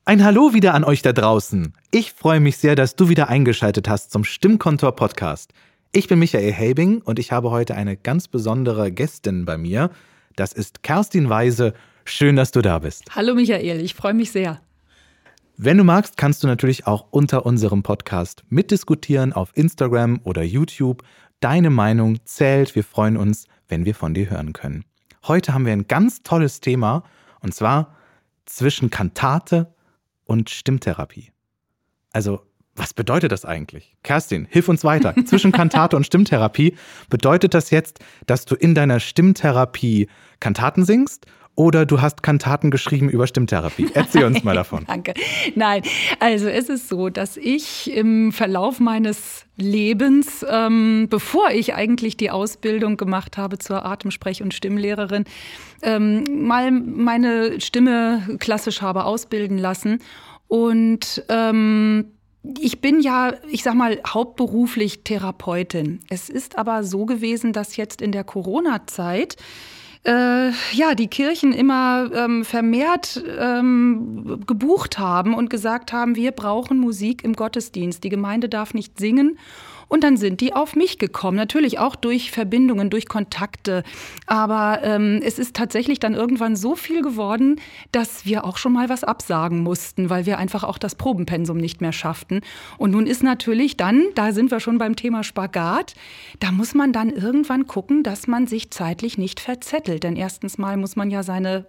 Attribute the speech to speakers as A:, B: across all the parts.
A: Ein Hallo wieder an euch da draußen. Ich freue mich sehr, dass du wieder eingeschaltet hast zum Stimmkontor-Podcast. Ich bin Michael Helbing und ich habe heute eine ganz besondere Gästin bei mir. Das ist Kerstin Weise. Schön, dass du da bist.
B: Hallo Michael, ich freue mich sehr.
A: Wenn du magst, kannst du natürlich auch unter unserem Podcast mitdiskutieren auf Instagram oder YouTube. Deine Meinung zählt. Wir freuen uns, wenn wir von dir hören können. Heute haben wir ein ganz tolles Thema und zwar zwischen Kantate und Stimmtherapie. Also, was bedeutet das eigentlich? Kerstin, hilf uns weiter. Zwischen Kantate und Stimmtherapie, bedeutet das jetzt, dass du in deiner Stimmtherapie Kantaten singst oder du hast Kantaten geschrieben über Stimmtherapie? Erzähl uns mal davon.
B: Danke. Nein, also es ist so, dass ich im Verlauf meines Lebens, bevor ich eigentlich die Ausbildung gemacht habe zur Atemsprech- und Stimmlehrerin, mal meine Stimme klassisch habe ausbilden lassen. Und ich bin ja, ich sag mal, hauptberuflich Therapeutin. Es ist aber so gewesen, dass jetzt in der Corona-Zeit die Kirchen immer vermehrt gebucht haben und gesagt haben, wir brauchen Musik im Gottesdienst. Die Gemeinde darf nicht singen. Und dann sind die auf mich gekommen, natürlich auch durch Verbindungen, durch Kontakte. Aber es ist tatsächlich dann irgendwann so viel geworden, dass wir auch schon mal was absagen mussten, weil wir einfach auch das Probenpensum nicht mehr schafften. Und nun ist natürlich dann, da sind wir schon beim Thema Spagat, da muss man dann irgendwann gucken, dass man sich zeitlich nicht verzettelt. Denn erstens mal muss man ja seine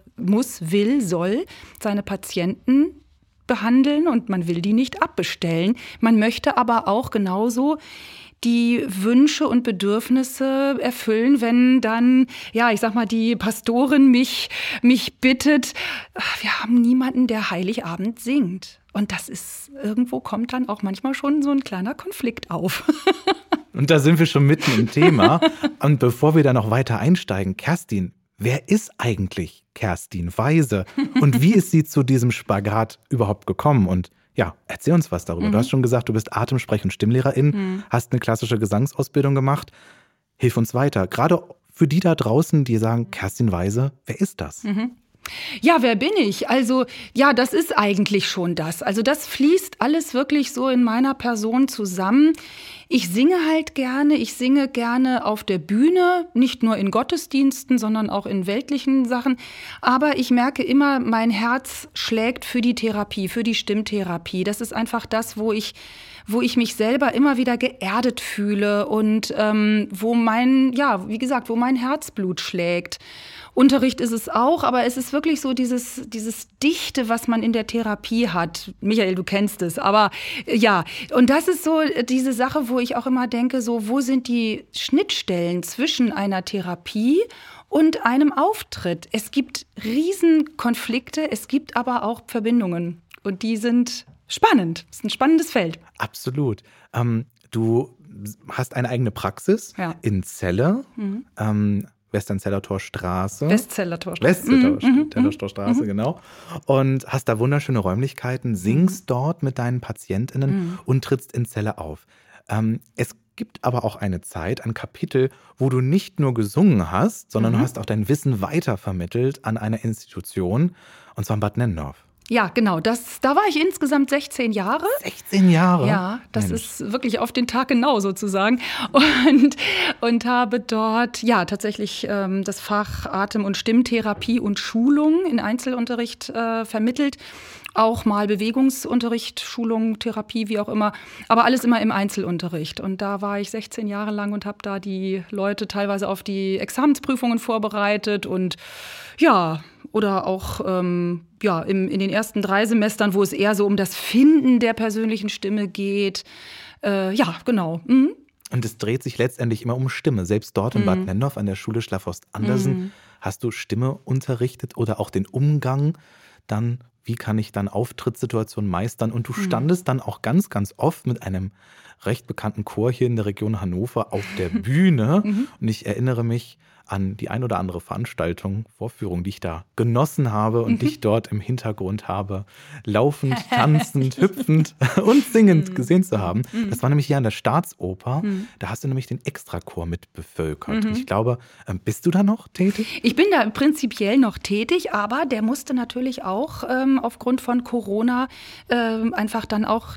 B: Patienten behandeln und man will die nicht abbestellen. Man möchte aber auch genauso die Wünsche und Bedürfnisse erfüllen, wenn dann, ich sag mal, die Pastorin mich bittet, wir haben niemanden, der Heiligabend singt. Und das ist, irgendwo kommt dann auch manchmal schon so ein kleiner Konflikt auf.
A: Und da sind wir schon mitten im Thema. Und bevor wir da noch weiter einsteigen, Kerstin, wer ist eigentlich Kerstin Weise und wie ist sie zu diesem Spagat überhaupt gekommen? Und ja, erzähl uns was darüber. Du hast schon gesagt, du bist Atemsprech- und Stimmlehrerin, hast eine klassische Gesangsausbildung gemacht. Hilf uns weiter. Gerade für die da draußen, die sagen, Kerstin Weise, wer ist das?
B: Ja, wer bin ich? Also, ja, das ist eigentlich schon das. Also das fließt alles wirklich so in meiner Person zusammen. Ich singe halt gerne. Ich singe gerne auf der Bühne, nicht nur in Gottesdiensten, sondern auch in weltlichen Sachen. Aber ich merke immer, mein Herz schlägt für die Therapie, für die Stimmtherapie. Das ist einfach das, wo ich mich selber immer wieder geerdet fühle und wo mein Herzblut schlägt. Unterricht ist es auch, aber es ist wirklich so dieses Dichte, was man in der Therapie hat. Michael, du kennst es, aber ja. Und das ist so diese Sache, wo ich auch immer denke, so, wo sind die Schnittstellen zwischen einer Therapie und einem Auftritt? Es gibt Riesenkonflikte, es gibt aber auch Verbindungen. Und die sind spannend. Es ist ein spannendes Feld.
A: Absolut. Du hast eine eigene Praxis in Celle. Westzeller Torstraße.
B: Westzeller Torstraße.
A: Genau. Und hast da wunderschöne Räumlichkeiten, singst dort mit deinen PatientInnen und trittst in Celle auf. Es gibt aber auch eine Zeit, ein Kapitel, wo du nicht nur gesungen hast, sondern du hast auch dein Wissen weitervermittelt an einer Institution, und zwar in Bad Nennendorf.
B: Ja, genau. Da war ich insgesamt 16 Jahre.
A: 16 Jahre?
B: Ja, das ist wirklich auf den Tag genau sozusagen. Und habe dort tatsächlich das Fach Atem- und Stimmtherapie und Schulung in Einzelunterricht vermittelt. Auch mal Bewegungsunterricht, Schulung, Therapie, wie auch immer. Aber alles immer im Einzelunterricht. Und da war ich 16 Jahre lang und habe da die Leute teilweise auf die Examensprüfungen vorbereitet und oder auch in den ersten 3 Semestern, wo es eher so um das Finden der persönlichen Stimme geht. Genau.
A: Und es dreht sich letztendlich immer um Stimme. Selbst dort in Bad Nennendorf an der Schule Schlafhorst-Andersen hast du Stimme unterrichtet oder auch den Umgang dann, wie kann ich dann Auftrittssituationen meistern? Und du standest dann auch ganz, ganz oft mit einem recht bekannten Chor hier in der Region Hannover auf der Bühne. Und ich erinnere mich an die ein oder andere Veranstaltung, Vorführung, die ich da genossen habe und dich dort im Hintergrund habe, laufend, tanzend, hüpfend und singend gesehen zu haben. Das war nämlich hier an der Staatsoper. Da hast du nämlich den Extrachor mit bevölkert. Ich glaube, bist du da noch tätig?
B: Ich bin da prinzipiell noch tätig, aber der musste natürlich auch aufgrund von Corona einfach dann auch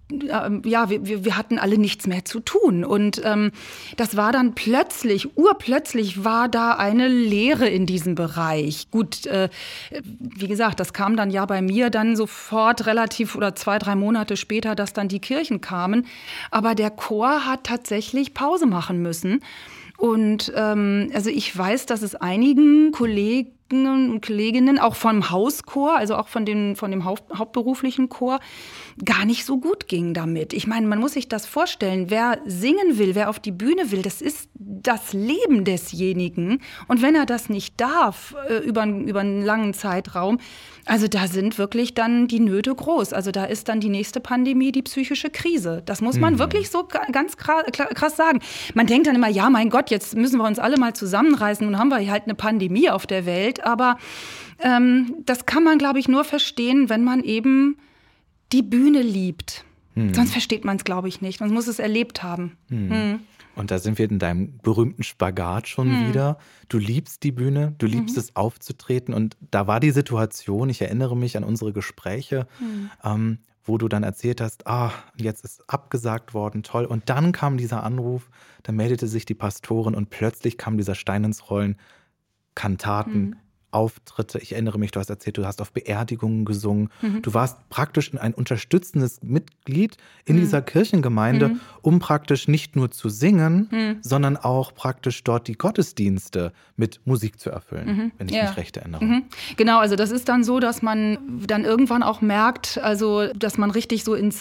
B: wir hatten alle nichts mehr zu tun. Und das war dann urplötzlich war da eine Leere in diesem Bereich. Gut, wie gesagt, das kam dann ja bei mir dann sofort relativ oder 2-3 Monate später, dass dann die Kirchen kamen. Aber der Chor hat tatsächlich Pause machen müssen. Und also ich weiß, dass es einigen Kollegen und Kolleginnen, auch vom Hauschor, also auch von dem hauptberuflichen Chor, gar nicht so gut ging damit. Ich meine, man muss sich das vorstellen, wer singen will, wer auf die Bühne will, das ist das Leben desjenigen. Und wenn er das nicht darf, über einen langen Zeitraum, also da sind wirklich dann die Nöte groß. Also da ist dann die nächste Pandemie die psychische Krise. Das muss man wirklich so ganz krass sagen. Man denkt dann immer, ja, mein Gott, jetzt müssen wir uns alle mal zusammenreißen und haben wir halt eine Pandemie auf der Welt. Aber das kann man, glaube ich, nur verstehen, wenn man eben die Bühne liebt. Sonst versteht man es, glaube ich, nicht. Man muss es erlebt haben.
A: Und da sind wir in deinem berühmten Spagat schon wieder. Du liebst die Bühne, du liebst es aufzutreten. Und da war die Situation, ich erinnere mich an unsere Gespräche, wo du dann erzählt hast, jetzt ist abgesagt worden, toll. Und dann kam dieser Anruf, da meldete sich die Pastorin und plötzlich kam dieser Stein ins Rollen, Kantaten, Auftritte. Ich erinnere mich, du hast erzählt, du hast auf Beerdigungen gesungen. Du warst praktisch ein unterstützendes Mitglied in dieser Kirchengemeinde, um praktisch nicht nur zu singen, sondern auch praktisch dort die Gottesdienste mit Musik zu erfüllen, wenn ich mich recht erinnere.
B: Genau, also das ist dann so, dass man dann irgendwann auch merkt, also dass man richtig so ins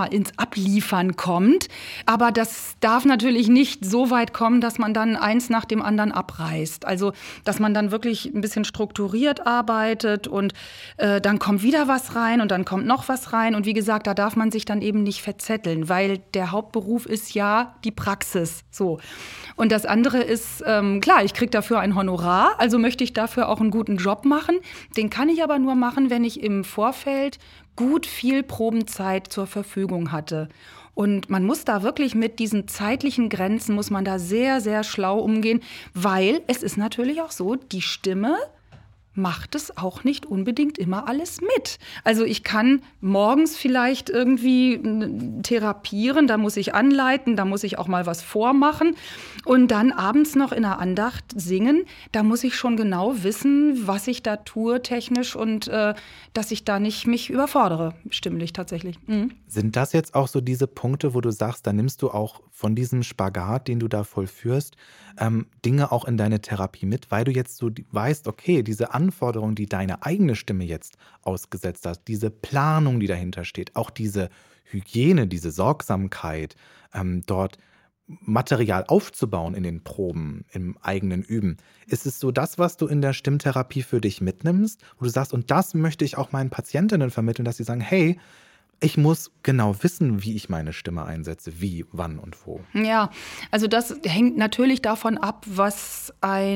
B: Abliefern kommt. Aber das darf natürlich nicht so weit kommen, dass man dann eins nach dem anderen abreißt. Also dass man dann wirklich ein bisschen strukturiert arbeitet und dann kommt wieder was rein und dann kommt noch was rein. Und wie gesagt, da darf man sich dann eben nicht verzetteln, weil der Hauptberuf ist ja die Praxis. So. Und das andere ist, klar, ich kriege dafür ein Honorar, also möchte ich dafür auch einen guten Job machen. Den kann ich aber nur machen, wenn ich im Vorfeld gut viel Probenzeit zur Verfügung hatte. Und man muss da wirklich mit diesen zeitlichen Grenzen, muss man da sehr, sehr schlau umgehen, weil es ist natürlich auch so, die Stimme macht es auch nicht unbedingt immer alles mit. Also ich kann morgens vielleicht irgendwie therapieren, da muss ich anleiten, da muss ich auch mal was vormachen und dann abends noch in der Andacht singen. Da muss ich schon genau wissen, was ich da tue technisch und dass ich da nicht mich überfordere, stimmlich tatsächlich.
A: Sind das jetzt auch so diese Punkte, wo du sagst, da nimmst du auch von diesem Spagat, den du da vollführst, Dinge auch in deine Therapie mit, weil du jetzt so weißt, okay, diese Anforderungen, die deine eigene Stimme jetzt ausgesetzt hat, diese Planung, die dahinter steht, auch diese Hygiene, diese Sorgsamkeit, dort Material aufzubauen in den Proben, im eigenen Üben. Ist es so das, was du in der Stimmtherapie für dich mitnimmst, wo du sagst, und das möchte ich auch meinen Patientinnen vermitteln, dass sie sagen, hey, ich muss genau wissen, wie ich meine Stimme einsetze, wie, wann und wo.
B: Ja, also das hängt natürlich davon ab, was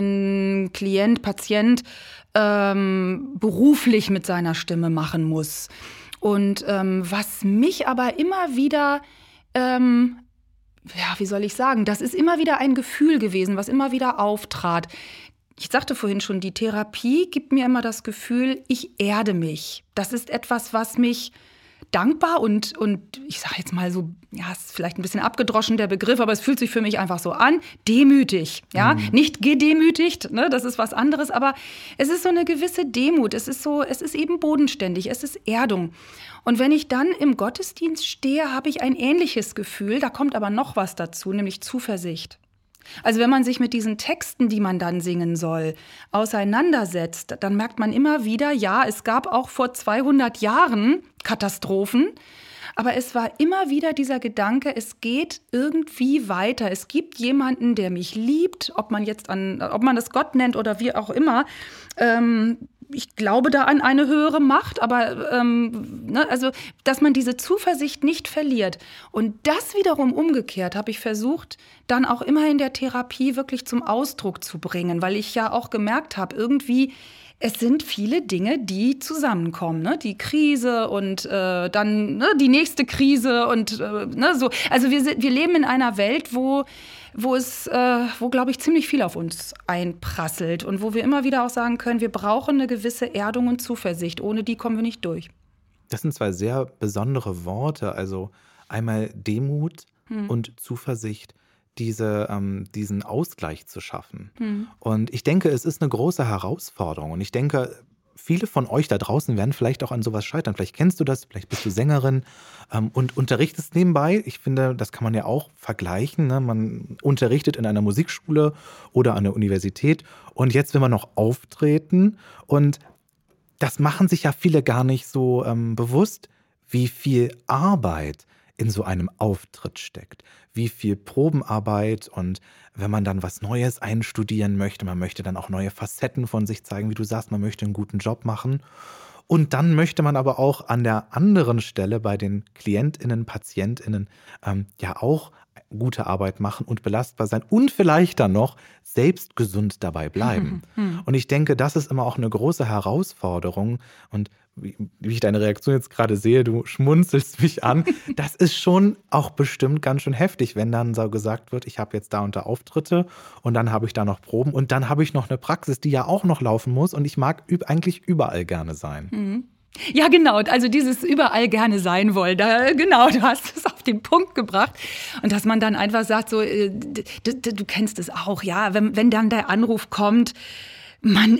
B: ein Klient, Patient beruflich mit seiner Stimme machen muss. Und was mich aber immer wieder, wie soll ich sagen, das ist immer wieder ein Gefühl gewesen, was immer wieder auftrat. Ich sagte vorhin schon, die Therapie gibt mir immer das Gefühl, ich erde mich. Das ist etwas, was mich dankbar und ich sage jetzt mal so, ja, ist vielleicht ein bisschen abgedroschen der Begriff, aber es fühlt sich für mich einfach so an, demütig, ja, nicht gedemütigt, ne, das ist was anderes, aber es ist so eine gewisse Demut, es ist eben bodenständig, es ist Erdung. Und wenn ich dann im Gottesdienst stehe, habe ich ein ähnliches Gefühl, da kommt aber noch was dazu, nämlich Zuversicht. Also wenn man sich mit diesen Texten, die man dann singen soll, auseinandersetzt, dann merkt man immer wieder, ja, es gab auch vor 200 Jahren Katastrophen, aber es war immer wieder dieser Gedanke, es geht irgendwie weiter. Es gibt jemanden, der mich liebt, ob man das Gott nennt oder wie auch immer. ich glaube da an eine höhere Macht, aber also, dass man diese Zuversicht nicht verliert. Und das wiederum umgekehrt habe ich versucht, dann auch immer in der Therapie wirklich zum Ausdruck zu bringen, weil ich ja auch gemerkt habe, irgendwie, es sind viele Dinge, die zusammenkommen, ne? Die Krise und dann die nächste Krise und so. Also wir leben in einer Welt, wo glaube ich, ziemlich viel auf uns einprasselt und wo wir immer wieder auch sagen können, wir brauchen eine gewisse Erdung und Zuversicht. Ohne die kommen wir nicht durch.
A: Das sind zwei sehr besondere Worte. Also einmal Demut und Zuversicht, diesen Ausgleich zu schaffen. Und ich denke, es ist eine große Herausforderung. Und ich denke, viele von euch da draußen werden vielleicht auch an sowas scheitern. Vielleicht kennst du das, vielleicht bist du Sängerin und unterrichtest nebenbei. Ich finde, das kann man ja auch vergleichen. Ne? Man unterrichtet in einer Musikschule oder an der Universität und jetzt will man noch auftreten. Und das machen sich ja viele gar nicht so bewusst, wie viel Arbeit in so einem Auftritt steckt, wie viel Probenarbeit und wenn man dann was Neues einstudieren möchte, man möchte dann auch neue Facetten von sich zeigen, wie du sagst, man möchte einen guten Job machen und dann möchte man aber auch an der anderen Stelle bei den KlientInnen, PatientInnen ja auch gute Arbeit machen und belastbar sein und vielleicht dann noch selbst gesund dabei bleiben. Und ich denke, das ist immer auch eine große Herausforderung und wie ich deine Reaktion jetzt gerade sehe, du schmunzelst mich an, das ist schon auch bestimmt ganz schön heftig, wenn dann so gesagt wird, ich habe jetzt da und da Auftritte und dann habe ich da noch Proben und dann habe ich noch eine Praxis, die ja auch noch laufen muss und ich mag eigentlich überall gerne sein.
B: Ja, genau. Also dieses überall gerne sein wollen, genau, du hast es auf den Punkt gebracht. Und dass man dann einfach sagt, so, du kennst es auch, ja, wenn dann der Anruf kommt, man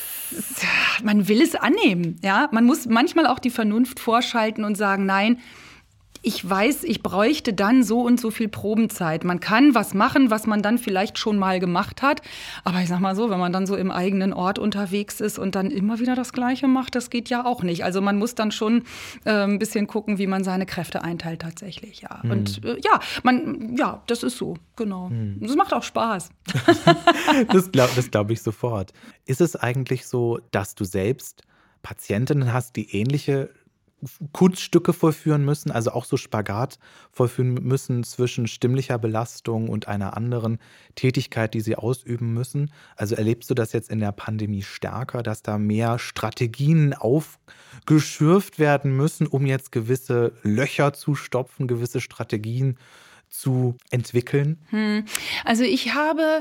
B: will es annehmen, ja. Man muss manchmal auch die Vernunft vorschalten und sagen, nein, ich weiß, ich bräuchte dann so und so viel Probenzeit. Man kann was machen, was man dann vielleicht schon mal gemacht hat. Aber ich sag mal so, wenn man dann so im eigenen Ort unterwegs ist und dann immer wieder das Gleiche macht, das geht ja auch nicht. Also man muss dann schon ein bisschen gucken, wie man seine Kräfte einteilt tatsächlich, ja. Und das ist so, genau. Das macht auch Spaß.
A: Das glaub ich sofort. Ist es eigentlich so, dass du selbst Patientinnen hast, die ähnliche Kunststücke vollführen müssen, also auch so Spagat vollführen müssen zwischen stimmlicher Belastung und einer anderen Tätigkeit, die sie ausüben müssen? Also erlebst du das jetzt in der Pandemie stärker, dass da mehr Strategien aufgeschürft werden müssen, um jetzt gewisse Löcher zu stopfen, gewisse Strategien zu entwickeln?
B: Also ich habe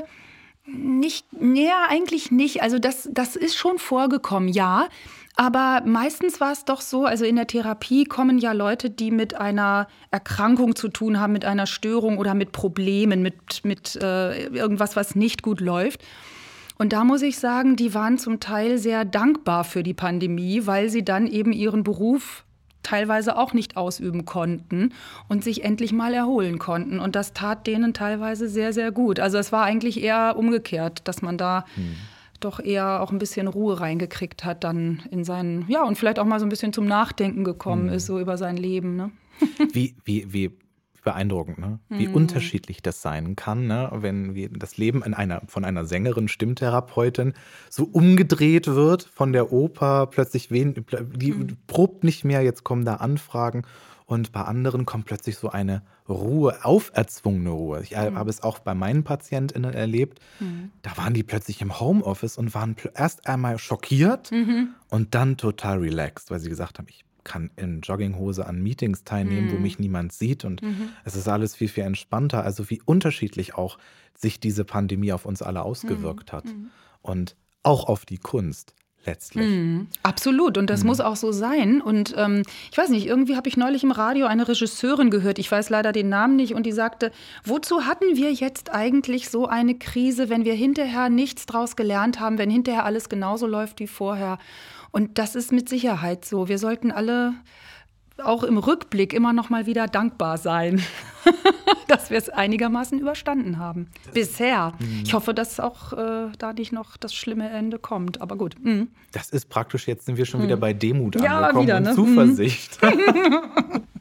B: eigentlich nicht. Also das ist schon vorgekommen, ja. Aber meistens war es doch so, also in der Therapie kommen ja Leute, die mit einer Erkrankung zu tun haben, mit einer Störung oder mit Problemen, mit irgendwas, was nicht gut läuft. Und da muss ich sagen, die waren zum Teil sehr dankbar für die Pandemie, weil sie dann eben ihren Beruf teilweise auch nicht ausüben konnten und sich endlich mal erholen konnten. Und das tat denen teilweise sehr, sehr gut. Also es war eigentlich eher umgekehrt, dass man da doch eher auch ein bisschen Ruhe reingekriegt hat dann in seinen, ja, und vielleicht auch mal so ein bisschen zum Nachdenken gekommen ist, so über sein Leben, ne?
A: Wie beeindruckend, ne? Wie unterschiedlich das sein kann, ne? Wenn das Leben von einer Sängerin, Stimmtherapeutin so umgedreht wird von der Oper, plötzlich die probt nicht mehr, jetzt kommen da Anfragen und bei anderen kommt plötzlich so eine Ruhe, auferzwungene Ruhe. Ich habe es auch bei meinen PatientInnen erlebt, da waren die plötzlich im Homeoffice und waren erst einmal schockiert und dann total relaxed, weil sie gesagt haben, ich kann in Jogginghose an Meetings teilnehmen, wo mich niemand sieht und es ist alles viel, viel entspannter. Also wie unterschiedlich auch sich diese Pandemie auf uns alle ausgewirkt hat und auch auf die Kunst letztlich.
B: Absolut, und das muss auch so sein. Und ich weiß nicht, irgendwie habe ich neulich im Radio eine Regisseurin gehört, ich weiß leider den Namen nicht, und die sagte, wozu hatten wir jetzt eigentlich so eine Krise, wenn wir hinterher nichts draus gelernt haben, wenn hinterher alles genauso läuft wie vorher? Und das ist mit Sicherheit so. Wir sollten alle auch im Rückblick immer noch mal wieder dankbar sein, dass wir es einigermaßen überstanden haben. Bisher. Ich hoffe, dass auch da nicht noch das schlimme Ende kommt. Aber gut.
A: Das ist praktisch, jetzt sind wir schon wieder bei Demut angekommen
B: wieder, ne?
A: und Zuversicht.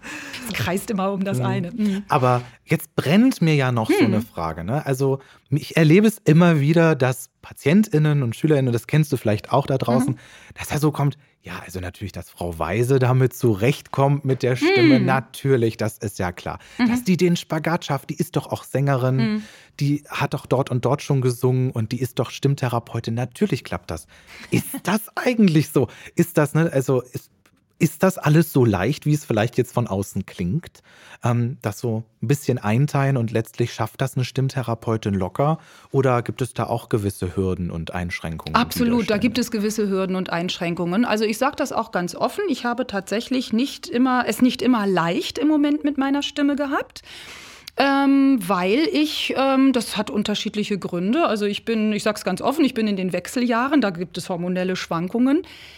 B: Es kreist immer um das eine.
A: Aber jetzt brennt mir ja noch so eine Frage. Ne? Also ich erlebe es immer wieder, dass PatientInnen und SchülerInnen, das kennst du vielleicht auch da draußen, dass da so kommt, ja, also natürlich, dass Frau Weise damit zurechtkommt mit der Stimme, natürlich, das ist ja klar. Dass die den Spagat schafft, die ist doch auch Sängerin, die hat doch dort und dort schon gesungen und die ist doch Stimmtherapeutin, natürlich klappt das. Ist das eigentlich so? Ist das, ne, also ist das alles so leicht, wie es vielleicht jetzt von außen klingt? Das so ein bisschen einteilen und letztlich schafft das eine Stimmtherapeutin locker? Oder gibt es da auch gewisse Hürden und Einschränkungen?
B: Absolut, da gibt es gewisse Hürden und Einschränkungen. Also ich sage das auch ganz offen. Ich habe tatsächlich es nicht immer leicht im Moment mit meiner Stimme gehabt. Weil das hat unterschiedliche Gründe. Also ich sage es ganz offen, ich bin in den Wechseljahren, da gibt es hormonelle Schwankungen.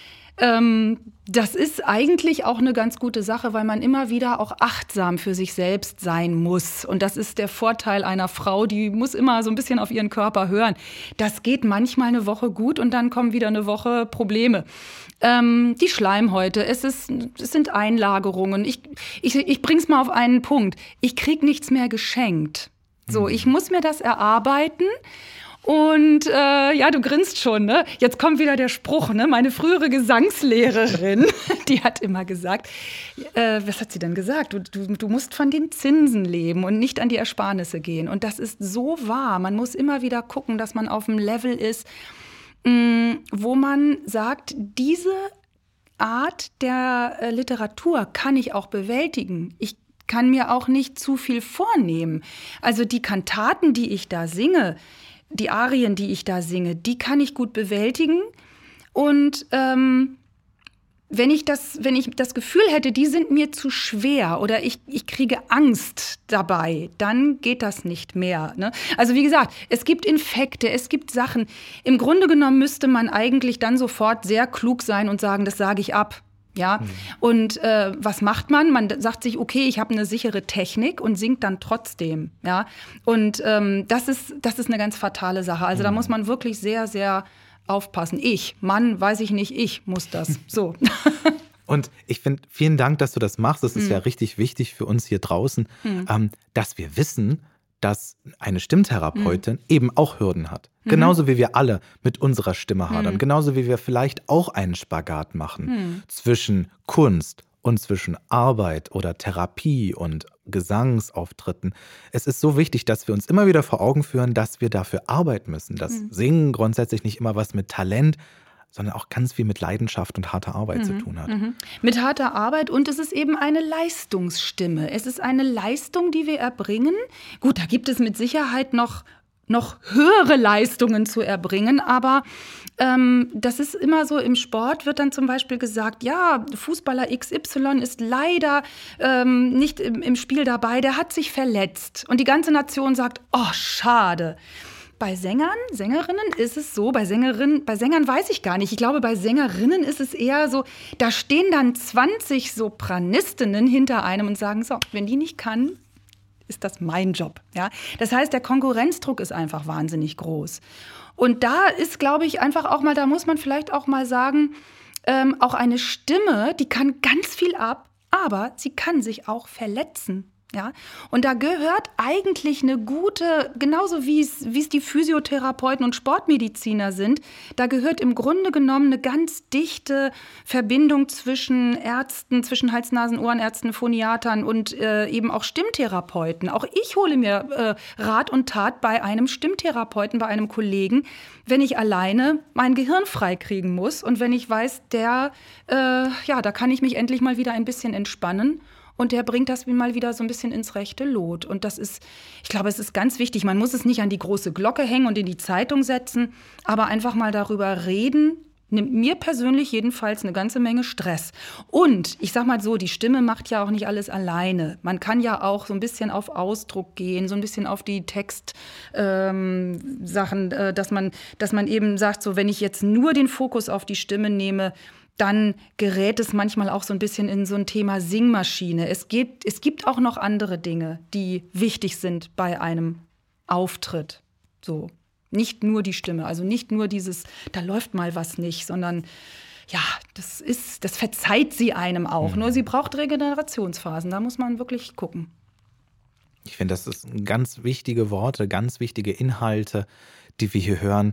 B: Das ist eigentlich auch eine ganz gute Sache, weil man immer wieder auch achtsam für sich selbst sein muss. Und das ist der Vorteil einer Frau, die muss immer so ein bisschen auf ihren Körper hören. Das geht manchmal eine Woche gut und dann kommen wieder eine Woche Probleme. Die Schleimhäute, es sind Einlagerungen. Ich bring's mal auf einen Punkt. Ich krieg nichts mehr geschenkt. So, ich muss mir das erarbeiten. Und ja, du grinst schon, ne? Jetzt kommt wieder der Spruch, ne? Meine frühere Gesangslehrerin, die hat immer gesagt, was hat sie denn gesagt? Du musst von den Zinsen leben und nicht an die Ersparnisse gehen. Und das ist so wahr. Man muss immer wieder gucken, dass man auf einem Level ist, wo man sagt, diese Art der Literatur kann ich auch bewältigen. Ich kann mir auch nicht zu viel vornehmen. Also die Kantaten, die ich da singe, die Arien, die ich da singe, die kann ich gut bewältigen. Und wenn ich das Gefühl hätte, die sind mir zu schwer oder ich kriege Angst dabei, dann geht das nicht mehr. Ne? Also wie gesagt, es gibt Infekte, es gibt Sachen. Im Grunde genommen müsste man eigentlich dann sofort sehr klug sein und sagen, das sage ich ab. Ja, und was macht man? Man sagt sich, okay, ich habe eine sichere Technik und singt dann trotzdem. Ja, und das ist eine ganz fatale Sache. Also da muss man wirklich sehr, sehr aufpassen. Mann, weiß ich nicht, ich muss das. So.
A: Und ich finde, vielen Dank, dass du das machst. Das ist ja richtig wichtig für uns hier draußen, dass wir wissen, dass eine Stimmtherapeutin eben auch Hürden hat. Genauso wie wir alle mit unserer Stimme hadern. Genauso wie wir vielleicht auch einen Spagat machen zwischen Kunst und zwischen Arbeit oder Therapie und Gesangsauftritten. Es ist so wichtig, dass wir uns immer wieder vor Augen führen, dass wir dafür arbeiten müssen. Dass Singen grundsätzlich nicht immer was mit Talent, sondern auch ganz viel mit Leidenschaft und harter Arbeit zu tun hat.
B: Mit harter Arbeit und es ist eben eine Leistungsstimme. Es ist eine Leistung, die wir erbringen. Gut, da gibt es mit Sicherheit noch höhere Leistungen zu erbringen, aber das ist immer so, im Sport wird dann zum Beispiel gesagt, ja, Fußballer XY ist leider nicht im Spiel dabei, der hat sich verletzt. Und die ganze Nation sagt, oh, schade. Bei Sängerinnen ist es so, bei Sängern weiß ich gar nicht. Ich glaube, bei Sängerinnen ist es eher so, da stehen dann 20 Sopranistinnen hinter einem und sagen, so, wenn die nicht kann, ist das mein Job. Ja? Das heißt, der Konkurrenzdruck ist einfach wahnsinnig groß. Und da ist, glaube ich, einfach auch mal, da muss man vielleicht auch mal sagen, auch eine Stimme, die kann ganz viel ab, aber sie kann sich auch verletzen. Ja, und da gehört eigentlich eine gute, genauso wie es die Physiotherapeuten und Sportmediziner sind, da gehört im Grunde genommen eine ganz dichte Verbindung zwischen Ärzten, zwischen Hals-Nasen-Ohrenärzten, Phoniatern und eben auch Stimmtherapeuten. Auch ich hole mir Rat und Tat bei einem Stimmtherapeuten, bei einem Kollegen, wenn ich alleine mein Gehirn freikriegen muss und wenn ich weiß, da kann ich mich endlich mal wieder ein bisschen entspannen. Und der bringt das mal wieder so ein bisschen ins rechte Lot. Und ich glaube, es ist ganz wichtig. Man muss es nicht an die große Glocke hängen und in die Zeitung setzen, aber einfach mal darüber reden, nimmt mir persönlich jedenfalls eine ganze Menge Stress. Und ich sag mal so, die Stimme macht ja auch nicht alles alleine. Man kann ja auch so ein bisschen auf Ausdruck gehen, so ein bisschen auf die Textsachen, dass man eben sagt, so wenn ich jetzt nur den Fokus auf die Stimme nehme, dann gerät es manchmal auch so ein bisschen in so ein Thema Singmaschine. Es gibt auch noch andere Dinge, die wichtig sind bei einem Auftritt. So, nicht nur die Stimme, also nicht nur dieses, da läuft mal was nicht, sondern das verzeiht sie einem auch. Nur sie braucht Regenerationsphasen, da muss man wirklich gucken.
A: Ich finde, das ist ganz wichtige Worte, ganz wichtige Inhalte, die wir hier hören.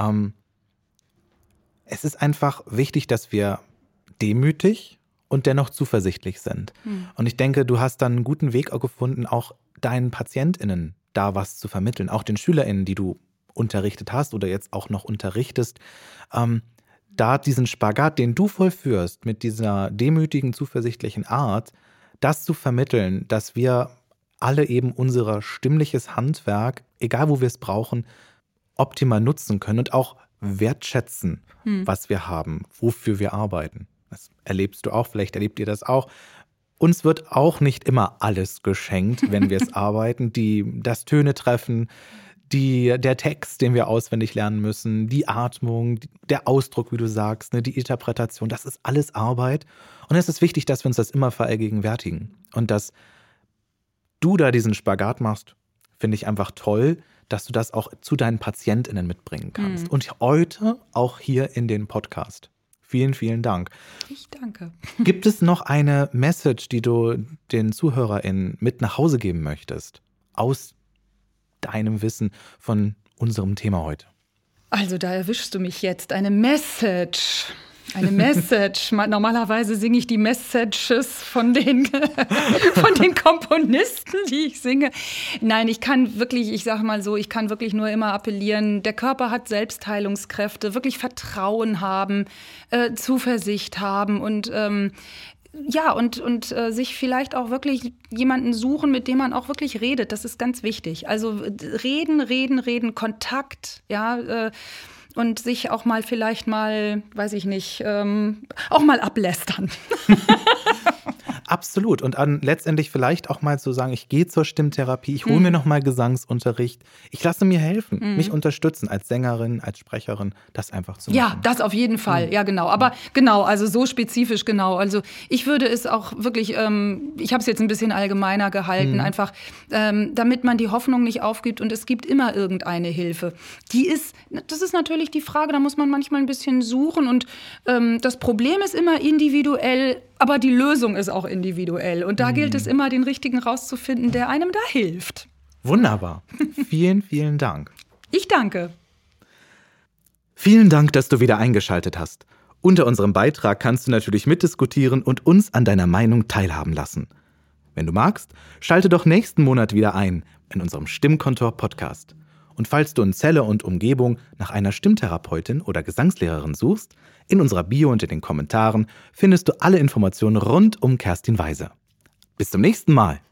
A: Es ist einfach wichtig, dass wir demütig und dennoch zuversichtlich sind. Und ich denke, du hast dann einen guten Weg auch gefunden, auch deinen PatientInnen da was zu vermitteln, auch den SchülerInnen, die du unterrichtet hast oder jetzt auch noch unterrichtest, da diesen Spagat, den du vollführst, mit dieser demütigen, zuversichtlichen Art, das zu vermitteln, dass wir alle eben unser stimmliches Handwerk, egal wo wir es brauchen, optimal nutzen können und auch wertschätzen, was wir haben, wofür wir arbeiten. Das erlebst du auch, vielleicht erlebt ihr das auch. Uns wird auch nicht immer alles geschenkt, wenn wir es arbeiten, das Töne treffen, der Text, den wir auswendig lernen müssen, die Atmung, der Ausdruck, wie du sagst, die Interpretation, das ist alles Arbeit. Und es ist wichtig, dass wir uns das immer vergegenwärtigen. Und dass du da diesen Spagat machst, finde ich einfach toll, dass du das auch zu deinen PatientInnen mitbringen kannst. Und heute auch hier in den Podcast. Vielen, vielen Dank.
B: Ich danke.
A: Gibt es noch eine Message, die du den ZuhörerInnen mit nach Hause geben möchtest? Aus deinem Wissen von unserem Thema heute?
B: Also da erwischst du mich jetzt. Eine Message. Normalerweise singe ich die Messages von den Komponisten, die ich singe. Nein, ich kann wirklich nur immer appellieren, der Körper hat Selbstheilungskräfte, wirklich Vertrauen haben, Zuversicht haben und sich vielleicht auch wirklich jemanden suchen, mit dem man auch wirklich redet. Das ist ganz wichtig. Also reden, Kontakt, und sich auch mal vielleicht mal, weiß ich nicht, auch mal ablästern.
A: Absolut. Und letztendlich vielleicht auch mal zu sagen, ich gehe zur Stimmtherapie, ich hole mir nochmal Gesangsunterricht. Ich lasse mir helfen, mich unterstützen als Sängerin, als Sprecherin, das einfach zu machen.
B: Ja, das auf jeden Fall. Ja, genau. Aber genau, also so spezifisch genau. Also ich würde es auch wirklich, ich habe es jetzt ein bisschen allgemeiner gehalten, einfach damit man die Hoffnung nicht aufgibt und es gibt immer irgendeine Hilfe. Das ist natürlich die Frage, da muss man manchmal ein bisschen suchen und das Problem ist immer individuell, aber die Lösung ist auch individuell. Und da gilt es immer, den richtigen rauszufinden, der einem da hilft.
A: Wunderbar. Vielen, vielen Dank.
B: Ich danke.
A: Vielen Dank, dass du wieder eingeschaltet hast. Unter unserem Beitrag kannst du natürlich mitdiskutieren und uns an deiner Meinung teilhaben lassen. Wenn du magst, schalte doch nächsten Monat wieder ein in unserem Stimmkontor-Podcast. Und falls du in Celle und Umgebung nach einer Stimmtherapeutin oder Gesangslehrerin suchst, in unserer Bio und in den Kommentaren findest du alle Informationen rund um Kerstin Weise. Bis zum nächsten Mal.